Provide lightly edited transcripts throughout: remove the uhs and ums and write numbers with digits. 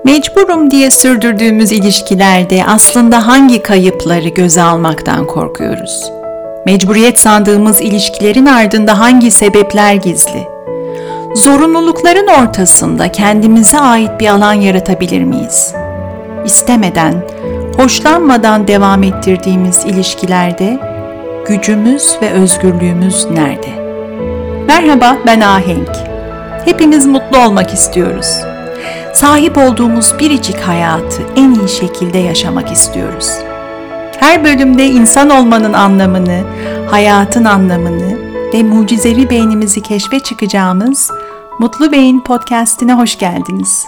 Mecburum diye sürdürdüğümüz ilişkilerde aslında hangi kayıpları göze almaktan korkuyoruz? Mecburiyet sandığımız ilişkilerin ardında hangi sebepler gizli? Zorunlulukların ortasında kendimize ait bir alan yaratabilir miyiz? İstemeden, hoşlanmadan devam ettirdiğimiz ilişkilerde gücümüz ve özgürlüğümüz nerede? Merhaba, ben Ahenk. Hepimiz mutlu olmak istiyoruz. Sahip olduğumuz biricik hayatı en iyi şekilde yaşamak istiyoruz. Her bölümde insan olmanın anlamını, hayatın anlamını ve mucizevi beynimizi keşfe çıkacağımız Mutlu Beyin Podcast'ine hoş geldiniz.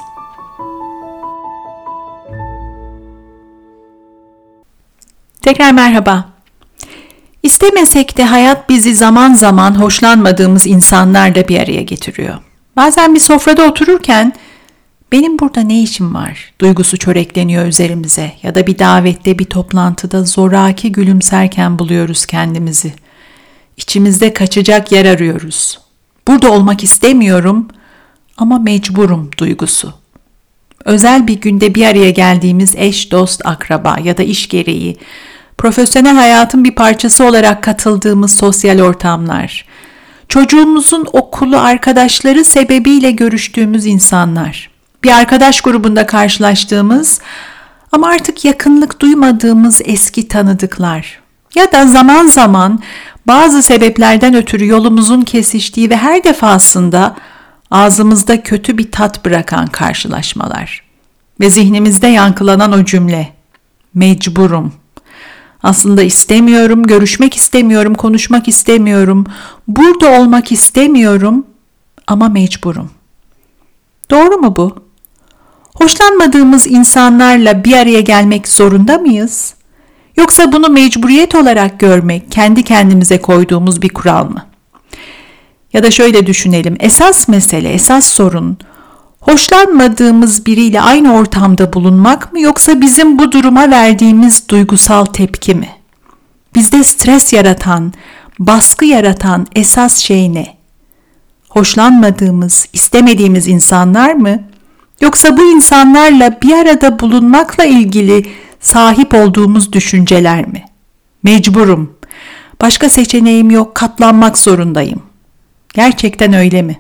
Tekrar merhaba. İstemesek de hayat bizi zaman zaman hoşlanmadığımız insanlarla bir araya getiriyor. Bazen bir sofrada otururken benim burada ne işim var duygusu çörekleniyor üzerimize ya da bir davette, bir toplantıda zoraki gülümserken buluyoruz kendimizi. İçimizde kaçacak yer arıyoruz. Burada olmak istemiyorum ama mecburum duygusu. Özel bir günde bir araya geldiğimiz eş, dost, akraba ya da iş gereği, profesyonel hayatın bir parçası olarak katıldığımız sosyal ortamlar, çocuğumuzun okulu arkadaşları sebebiyle görüştüğümüz insanlar, bir arkadaş grubunda karşılaştığımız ama artık yakınlık duymadığımız eski tanıdıklar ya da zaman zaman bazı sebeplerden ötürü yolumuzun kesiştiği ve her defasında ağzımızda kötü bir tat bırakan karşılaşmalar ve zihnimizde yankılanan o cümle, mecburum. Aslında istemiyorum, görüşmek istemiyorum, konuşmak istemiyorum, burada olmak istemiyorum ama mecburum. Doğru mu bu? Hoşlanmadığımız insanlarla bir araya gelmek zorunda mıyız? Yoksa bunu mecburiyet olarak görmek kendi kendimize koyduğumuz bir kural mı? Ya da şöyle düşünelim, esas mesele, esas sorun hoşlanmadığımız biriyle aynı ortamda bulunmak mı yoksa bizim bu duruma verdiğimiz duygusal tepki mi? Bizde stres yaratan, baskı yaratan esas şey ne? Hoşlanmadığımız, istemediğimiz insanlar mı? Yoksa bu insanlarla bir arada bulunmakla ilgili sahip olduğumuz düşünceler mi? Mecburum. Başka seçeneğim yok, katlanmak zorundayım. Gerçekten öyle mi?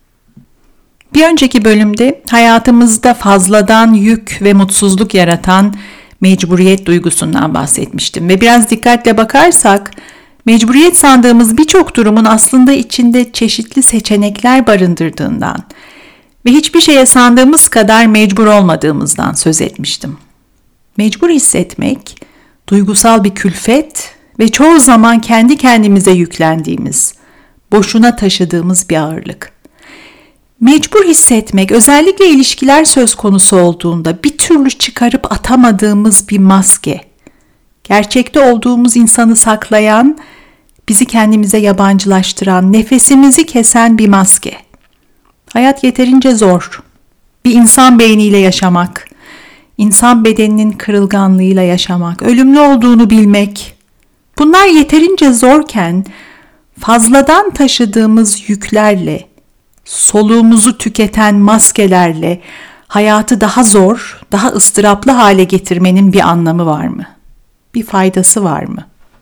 Bir önceki bölümde hayatımızda fazladan yük ve mutsuzluk yaratan mecburiyet duygusundan bahsetmiştim ve biraz dikkatle bakarsak mecburiyet sandığımız birçok durumun aslında içinde çeşitli seçenekler barındırdığından ve hiçbir şeye sandığımız kadar mecbur olmadığımızdan söz etmiştim. Mecbur hissetmek, duygusal bir külfet ve çoğu zaman kendi kendimize yüklendiğimiz, boşuna taşıdığımız bir ağırlık. Mecbur hissetmek, özellikle ilişkiler söz konusu olduğunda bir türlü çıkarıp atamadığımız bir maske. Gerçekte olduğumuz insanı saklayan, bizi kendimize yabancılaştıran, nefesimizi kesen bir maske. Hayat yeterince zor. Bir insan beyniyle yaşamak, insan bedeninin kırılganlığıyla yaşamak, ölümlü olduğunu bilmek. Bunlar yeterince zorken fazladan taşıdığımız yüklerle, soluğumuzu tüketen maskelerle hayatı daha zor, daha ıstıraplı hale getirmenin bir anlamı var mı? Bir faydası var mı?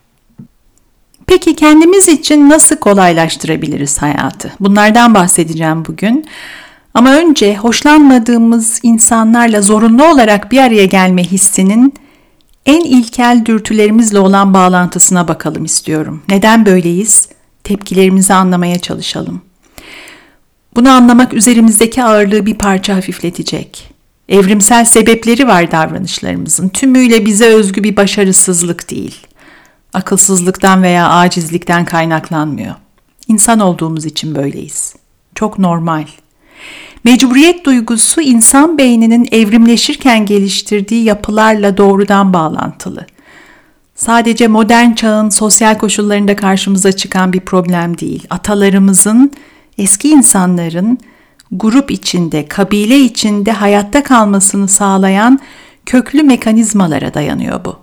Peki kendimiz için nasıl kolaylaştırabiliriz hayatı? Bunlardan bahsedeceğim bugün. Ama önce hoşlanmadığımız insanlarla zorunlu olarak bir araya gelme hissinin en ilkel dürtülerimizle olan bağlantısına bakalım istiyorum. Neden böyleyiz? Tepkilerimizi anlamaya çalışalım. Bunu anlamak üzerimizdeki ağırlığı bir parça hafifletecek. Evrimsel sebepleri var davranışlarımızın. Tümüyle bize özgü bir başarısızlık değil. Akılsızlıktan veya acizlikten kaynaklanmıyor. İnsan olduğumuz için böyleyiz. Çok normal. Mecburiyet duygusu insan beyninin evrimleşirken geliştirdiği yapılarla doğrudan bağlantılı. Sadece modern çağın sosyal koşullarında karşımıza çıkan bir problem değil. Atalarımızın, eski insanların grup içinde, kabile içinde hayatta kalmasını sağlayan köklü mekanizmalara dayanıyor bu.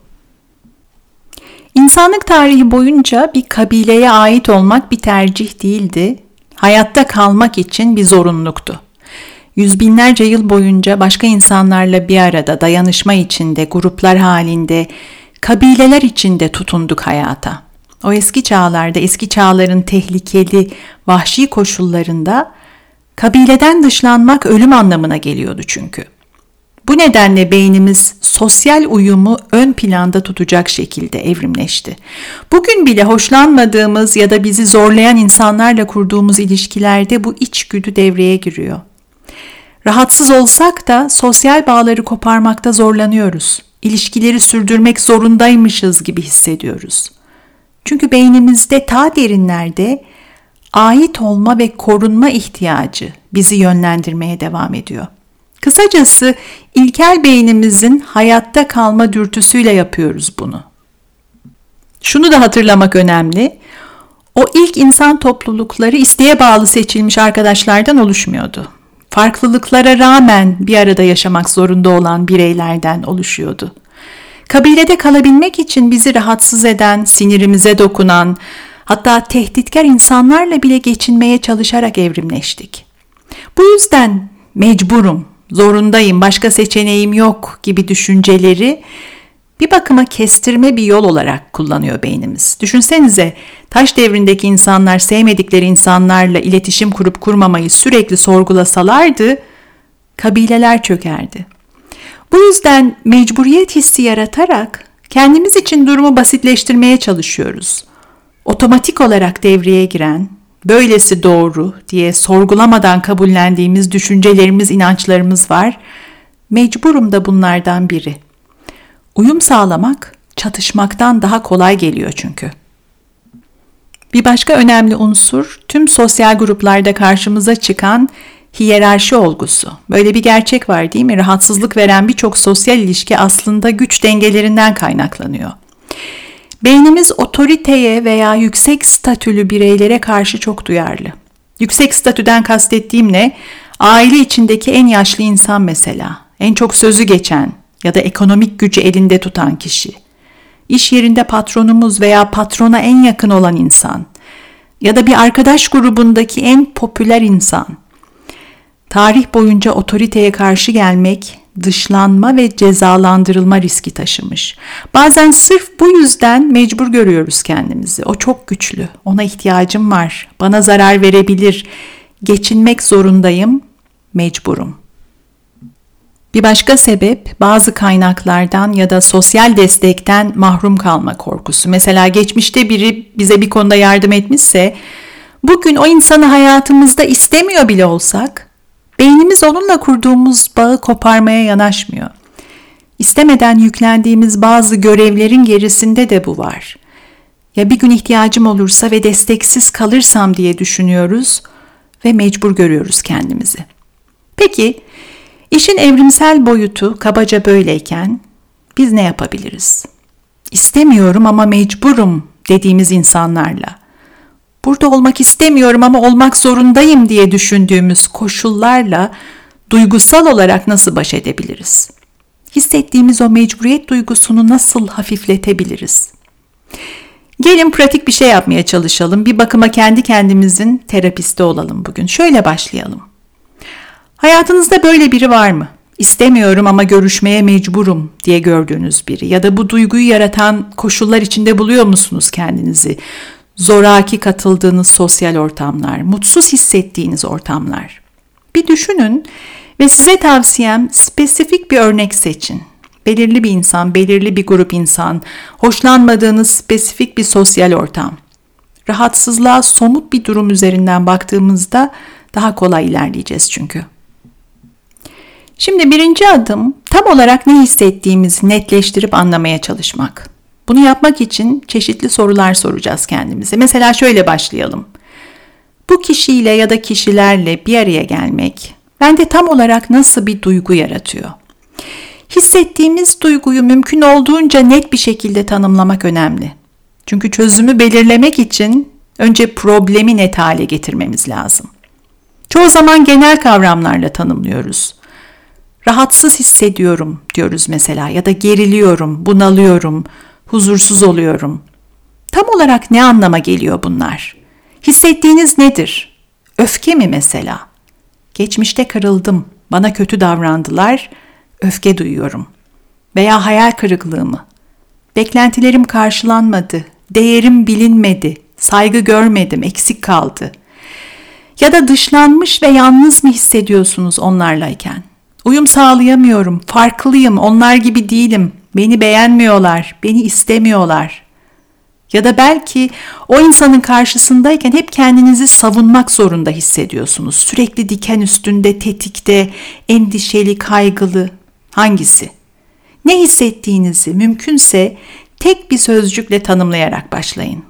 İnsanlık tarihi boyunca bir kabileye ait olmak bir tercih değildi, hayatta kalmak için bir zorunluluktu. Yüz binlerce yıl boyunca başka insanlarla bir arada, dayanışma içinde, gruplar halinde, kabileler içinde tutunduk hayata. O eski çağlarda, eski çağların tehlikeli, vahşi koşullarında kabileden dışlanmak ölüm anlamına geliyordu çünkü. Bu nedenle beynimiz sosyal uyumu ön planda tutacak şekilde evrimleşti. Bugün bile hoşlanmadığımız ya da bizi zorlayan insanlarla kurduğumuz ilişkilerde bu içgüdü devreye giriyor. Rahatsız olsak da sosyal bağları koparmakta zorlanıyoruz. İlişkileri sürdürmek zorundaymışız gibi hissediyoruz. Çünkü beynimizde ta derinlerde ait olma ve korunma ihtiyacı bizi yönlendirmeye devam ediyor. Kısacası ilkel beynimizin hayatta kalma dürtüsüyle yapıyoruz bunu. Şunu da hatırlamak önemli. O ilk insan toplulukları isteğe bağlı seçilmiş arkadaşlardan oluşmuyordu. Farklılıklara rağmen bir arada yaşamak zorunda olan bireylerden oluşuyordu. Kabilede kalabilmek için bizi rahatsız eden, sinirimize dokunan, hatta tehditkar insanlarla bile geçinmeye çalışarak evrimleştik. Bu yüzden mecburum, zorundayım, başka seçeneğim yok gibi düşünceleri bir bakıma kestirme bir yol olarak kullanıyor beynimiz. Düşünsenize, taş devrindeki insanlar sevmedikleri insanlarla iletişim kurup kurmamayı sürekli sorgulasalardı, kabileler çökerdi. Bu yüzden mecburiyet hissi yaratarak kendimiz için durumu basitleştirmeye çalışıyoruz. Otomatik olarak devreye giren, böylesi doğru diye sorgulamadan kabullendiğimiz düşüncelerimiz, inançlarımız var. Mecburum da bunlardan biri. Uyum sağlamak çatışmaktan daha kolay geliyor çünkü. Bir başka önemli unsur tüm sosyal gruplarda karşımıza çıkan hiyerarşi olgusu. Böyle bir gerçek var değil mi? Rahatsızlık veren birçok sosyal ilişki aslında güç dengelerinden kaynaklanıyor. Beynimiz otoriteye veya yüksek statülü bireylere karşı çok duyarlı. Yüksek statüden kastettiğim ne? Aile içindeki en yaşlı insan mesela, en çok sözü geçen ya da ekonomik gücü elinde tutan kişi. İş yerinde patronumuz veya patrona en yakın olan insan ya da bir arkadaş grubundaki en popüler insan. Tarih boyunca otoriteye karşı gelmek, dışlanma ve cezalandırılma riski taşımış. Bazen sırf bu yüzden mecbur görüyoruz kendimizi. O çok güçlü, ona ihtiyacım var, bana zarar verebilir, geçinmek zorundayım, mecburum. Bir başka sebep bazı kaynaklardan ya da sosyal destekten mahrum kalma korkusu. Mesela geçmişte biri bize bir konuda yardım etmişse, bugün o insanı hayatımızda istemiyor bile olsak, beynimiz onunla kurduğumuz bağı koparmaya yanaşmıyor. İstemeden yüklendiğimiz bazı görevlerin gerisinde de bu var. Ya bir gün ihtiyacım olursa ve desteksiz kalırsam diye düşünüyoruz ve mecbur görüyoruz kendimizi. Peki, işin evrimsel boyutu kabaca böyleyken biz ne yapabiliriz? İstemiyorum ama mecburum dediğimiz insanlarla, burada olmak istemiyorum ama olmak zorundayım diye düşündüğümüz koşullarla duygusal olarak nasıl baş edebiliriz? Hissettiğimiz o mecburiyet duygusunu nasıl hafifletebiliriz? Gelin pratik bir şey yapmaya çalışalım. Bir bakıma kendi kendimizin terapisti olalım bugün. Şöyle başlayalım. Hayatınızda böyle biri var mı? İstemiyorum ama görüşmeye mecburum diye gördüğünüz biri ya da bu duyguyu yaratan koşullar içinde buluyor musunuz kendinizi? Zoraki katıldığınız sosyal ortamlar, mutsuz hissettiğiniz ortamlar. Bir düşünün ve size tavsiyem spesifik bir örnek seçin. Belirli bir insan, belirli bir grup insan, hoşlanmadığınız spesifik bir sosyal ortam. Rahatsızlığa somut bir durum üzerinden baktığımızda daha kolay ilerleyeceğiz çünkü. Şimdi birinci adım tam olarak ne hissettiğimizi netleştirip anlamaya çalışmak. Bunu yapmak için çeşitli sorular soracağız kendimize. Mesela şöyle başlayalım. Bu kişiyle ya da kişilerle bir araya gelmek bende tam olarak nasıl bir duygu yaratıyor? Hissettiğimiz duyguyu mümkün olduğunca net bir şekilde tanımlamak önemli. Çünkü çözümü belirlemek için önce problemi net hale getirmemiz lazım. Çoğu zaman genel kavramlarla tanımlıyoruz. Rahatsız hissediyorum diyoruz mesela ya da geriliyorum, bunalıyorum, huzursuz oluyorum. Tam olarak ne anlama geliyor bunlar? Hissettiğiniz nedir? Öfke mi mesela? Geçmişte kırıldım, bana kötü davrandılar, öfke duyuyorum. Veya hayal kırıklığı mı? Beklentilerim karşılanmadı, değerim bilinmedi, saygı görmedim, eksik kaldı. Ya da dışlanmış ve yalnız mı hissediyorsunuz onlarlayken? Uyum sağlayamıyorum, farklıyım, onlar gibi değilim, beni beğenmiyorlar, beni istemiyorlar. Ya da belki o insanın karşısındayken hep kendinizi savunmak zorunda hissediyorsunuz. Sürekli diken üstünde, tetikte, endişeli, kaygılı. Hangisi? Ne hissettiğinizi mümkünse tek bir sözcükle tanımlayarak başlayın.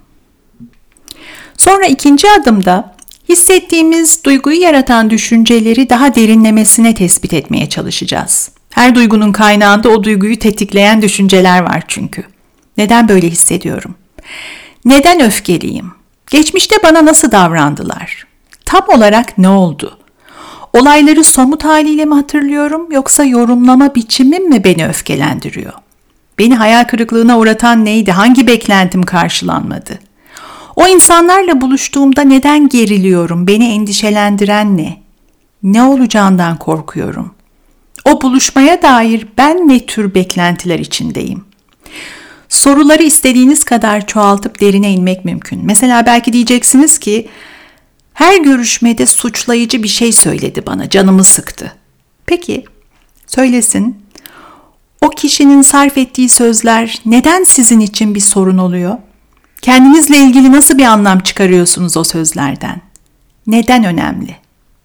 Sonra ikinci adımda hissettiğimiz duyguyu yaratan düşünceleri daha derinlemesine tespit etmeye çalışacağız. Her duygunun kaynağında o duyguyu tetikleyen düşünceler var çünkü. Neden böyle hissediyorum? Neden öfkeliyim? Geçmişte bana nasıl davrandılar? Tam olarak ne oldu? Olayları somut haliyle mi hatırlıyorum yoksa yorumlama biçimim mi beni öfkelendiriyor? Beni hayal kırıklığına uğratan neydi? Hangi beklentim karşılanmadı? O insanlarla buluştuğumda neden geriliyorum? Beni endişelendiren ne? Ne olacağından korkuyorum? O buluşmaya dair ben ne tür beklentiler içindeyim? Soruları istediğiniz kadar çoğaltıp derine inmek mümkün. Mesela belki diyeceksiniz ki, her görüşmede suçlayıcı bir şey söyledi bana, canımı sıktı. Peki, söylesin. O kişinin sarf ettiği sözler neden sizin için bir sorun oluyor? Kendinizle ilgili nasıl bir anlam çıkarıyorsunuz o sözlerden? Neden önemli?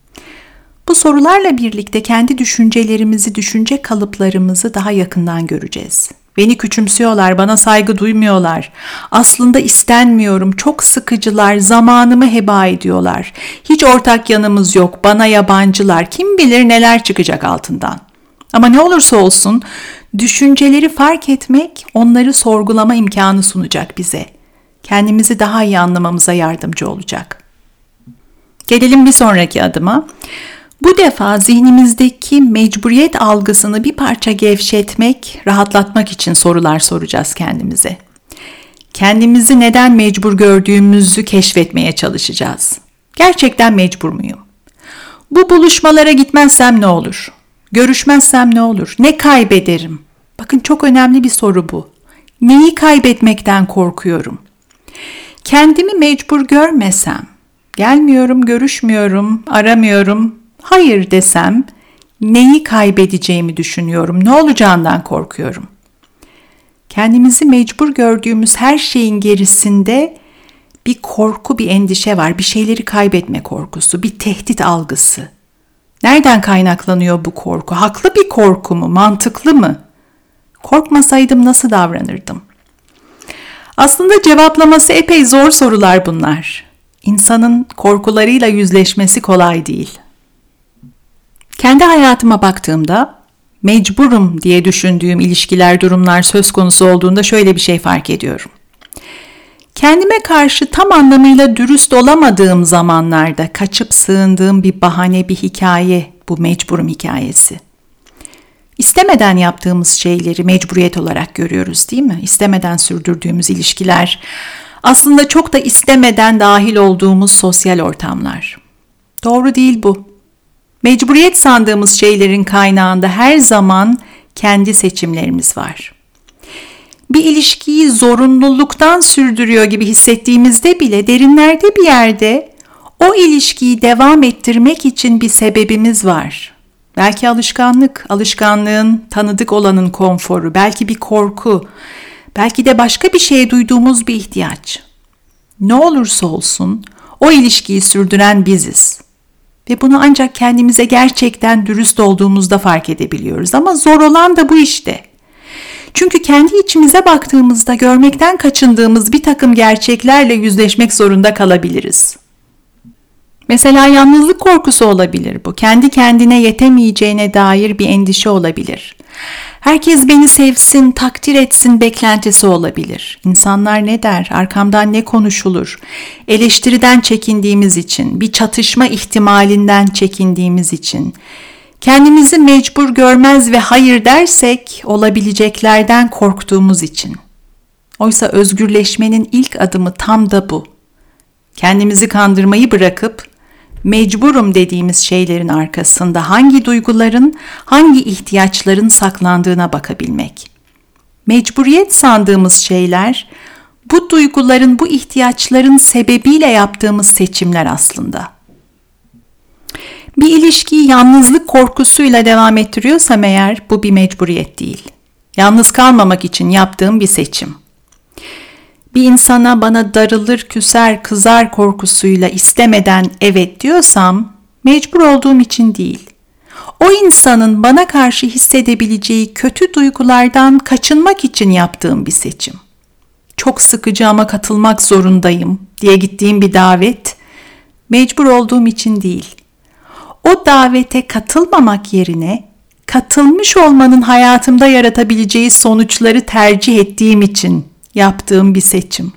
Bu sorularla birlikte kendi düşüncelerimizi, düşünce kalıplarımızı daha yakından göreceğiz. Beni küçümsüyorlar, bana saygı duymuyorlar. Aslında istenmiyorum, çok sıkıcılar, zamanımı heba ediyorlar. Hiç ortak yanımız yok, bana yabancılar. Kim bilir neler çıkacak altından. Ama ne olursa olsun, düşünceleri fark etmek onları sorgulama imkanı sunacak bize. Kendimizi daha iyi anlamamıza yardımcı olacak. Gelelim bir sonraki adıma. Bu defa zihnimizdeki mecburiyet algısını bir parça gevşetmek, rahatlatmak için sorular soracağız kendimize. Kendimizi neden mecbur gördüğümüzü keşfetmeye çalışacağız. Gerçekten mecbur muyum? Bu buluşmalara gitmezsem ne olur? Görüşmezsem ne olur? Ne kaybederim? Bakın çok önemli bir soru bu. Neyi kaybetmekten korkuyorum? Kendimi mecbur görmesem, gelmiyorum, görüşmüyorum, aramıyorum, hayır desem, neyi kaybedeceğimi düşünüyorum, ne olacağından korkuyorum. Kendimizi mecbur gördüğümüz her şeyin gerisinde bir korku, bir endişe var, bir şeyleri kaybetme korkusu, bir tehdit algısı. Nereden kaynaklanıyor bu korku? Haklı bir korku mu, mantıklı mı? Korkmasaydım nasıl davranırdım? Aslında cevaplaması epey zor sorular bunlar. İnsanın korkularıyla yüzleşmesi kolay değil. Kendi hayatıma baktığımda mecburum diye düşündüğüm ilişkiler, durumlar söz konusu olduğunda şöyle bir şey fark ediyorum. Kendime karşı tam anlamıyla dürüst olamadığım zamanlarda kaçıp sığındığım bir bahane, bir hikaye, bu mecburum hikayesi. İstemeden yaptığımız şeyleri mecburiyet olarak görüyoruz, değil mi? İstemeden sürdürdüğümüz ilişkiler, aslında çok da istemeden dahil olduğumuz sosyal ortamlar. Doğru değil bu. Mecburiyet sandığımız şeylerin kaynağında her zaman kendi seçimlerimiz var. Bir ilişkiyi zorunluluktan sürdürüyor gibi hissettiğimizde bile derinlerde bir yerde o ilişkiyi devam ettirmek için bir sebebimiz var. Belki alışkanlık, alışkanlığın tanıdık olanın konforu, belki bir korku, belki de başka bir şeye duyduğumuz bir ihtiyaç. Ne olursa olsun o ilişkiyi sürdüren biziz. Ve bunu ancak kendimize gerçekten dürüst olduğumuzda fark edebiliyoruz. Ama zor olan da bu işte. Çünkü kendi içimize baktığımızda görmekten kaçındığımız bir takım gerçeklerle yüzleşmek zorunda kalabiliriz. Mesela yalnızlık korkusu olabilir bu. Kendi kendine yetemeyeceğine dair bir endişe olabilir. Herkes beni sevsin, takdir etsin beklentisi olabilir. İnsanlar ne der, arkamdan ne konuşulur? Eleştiriden çekindiğimiz için, bir çatışma ihtimalinden çekindiğimiz için, kendimizi mecbur görmez ve hayır dersek olabileceklerden korktuğumuz için. Oysa özgürleşmenin ilk adımı tam da bu. Kendimizi kandırmayı bırakıp Mecburum dediğimiz şeylerin arkasında hangi duyguların, hangi ihtiyaçların saklandığına bakabilmek. Mecburiyet sandığımız şeyler, bu duyguların, bu ihtiyaçların sebebiyle yaptığımız seçimler aslında. Bir ilişkiyi yalnızlık korkusuyla devam ettiriyorsam eğer, bu bir mecburiyet değil. Yalnız kalmamak için yaptığım bir seçim. Bir insana bana darılır, küser, kızar korkusuyla istemeden evet diyorsam, mecbur olduğum için değil. O insanın bana karşı hissedebileceği kötü duygulardan kaçınmak için yaptığım bir seçim. Çok sıkıcı ama katılmak zorundayım diye gittiğim bir davet, mecbur olduğum için değil. O davete katılmamak yerine, katılmış olmanın hayatımda yaratabileceği sonuçları tercih ettiğim için yaptığım bir seçim.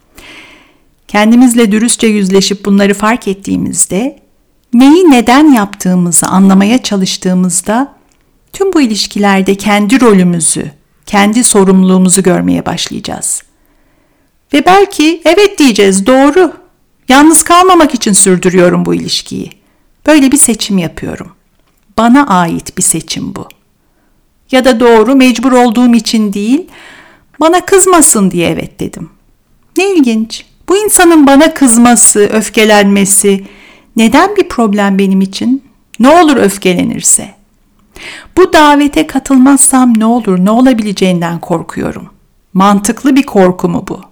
Kendimizle dürüstçe yüzleşip bunları fark ettiğimizde, neyi neden yaptığımızı anlamaya çalıştığımızda, tüm bu ilişkilerde kendi rolümüzü, kendi sorumluluğumuzu görmeye başlayacağız. Ve belki evet diyeceğiz, doğru. Yalnız kalmamak için sürdürüyorum bu ilişkiyi. Böyle bir seçim yapıyorum. Bana ait bir seçim bu. Ya da doğru, mecbur olduğum için değil, bana kızmasın diye evet dedim. Ne ilginç. Bu insanın bana kızması, öfkelenmesi neden bir problem benim için? Ne olur öfkelenirse? Bu davete katılmazsam ne olur, ne olabileceğinden korkuyorum. Mantıklı bir korku mu bu?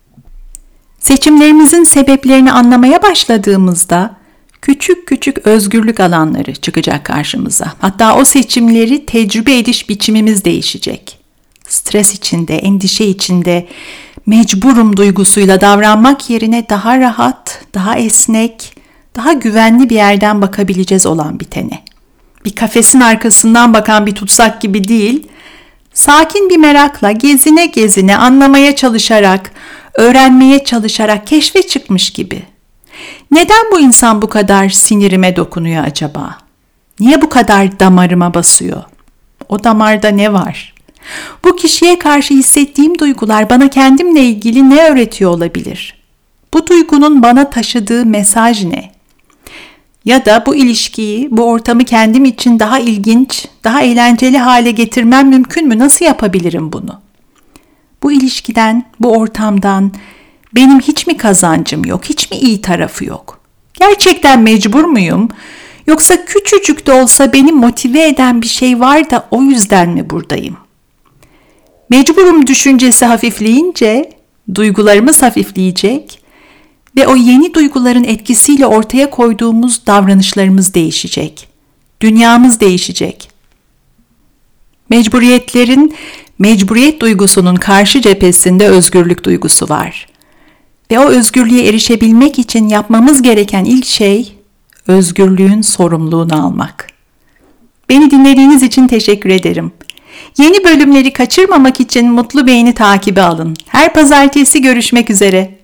Seçimlerimizin sebeplerini anlamaya başladığımızda küçük küçük özgürlük alanları çıkacak karşımıza. Hatta o seçimleri tecrübe ediş biçimimiz değişecek. Stres içinde, endişe içinde, mecburum duygusuyla davranmak yerine daha rahat, daha esnek, daha güvenli bir yerden bakabileceğiz olan bitene. Bir kafesin arkasından bakan bir tutsak gibi değil, sakin bir merakla gezine gezine anlamaya çalışarak, öğrenmeye çalışarak keşfe çıkmış gibi. Neden bu insan bu kadar sinirime dokunuyor acaba? Niye bu kadar damarıma basıyor? O damarda ne var? Bu kişiye karşı hissettiğim duygular bana kendimle ilgili ne öğretiyor olabilir? Bu duygunun bana taşıdığı mesaj ne? Ya da bu ilişkiyi, bu ortamı kendim için daha ilginç, daha eğlenceli hale getirmem mümkün mü? Nasıl yapabilirim bunu? Bu ilişkiden, bu ortamdan benim hiç mi kazancım yok, hiç mi iyi tarafı yok? Gerçekten mecbur muyum? Yoksa küçücük de olsa beni motive eden bir şey var da o yüzden mi buradayım? Mecburum düşüncesi hafifleyince, duygularımız hafifleyecek ve o yeni duyguların etkisiyle ortaya koyduğumuz davranışlarımız değişecek. Dünyamız değişecek. Mecburiyet duygusunun karşı cephesinde özgürlük duygusu var. Ve o özgürlüğe erişebilmek için yapmamız gereken ilk şey, özgürlüğün sorumluluğunu almak. Beni dinlediğiniz için teşekkür ederim. Yeni bölümleri kaçırmamak için Mutlu Beyni takibe alın. Her pazartesi görüşmek üzere.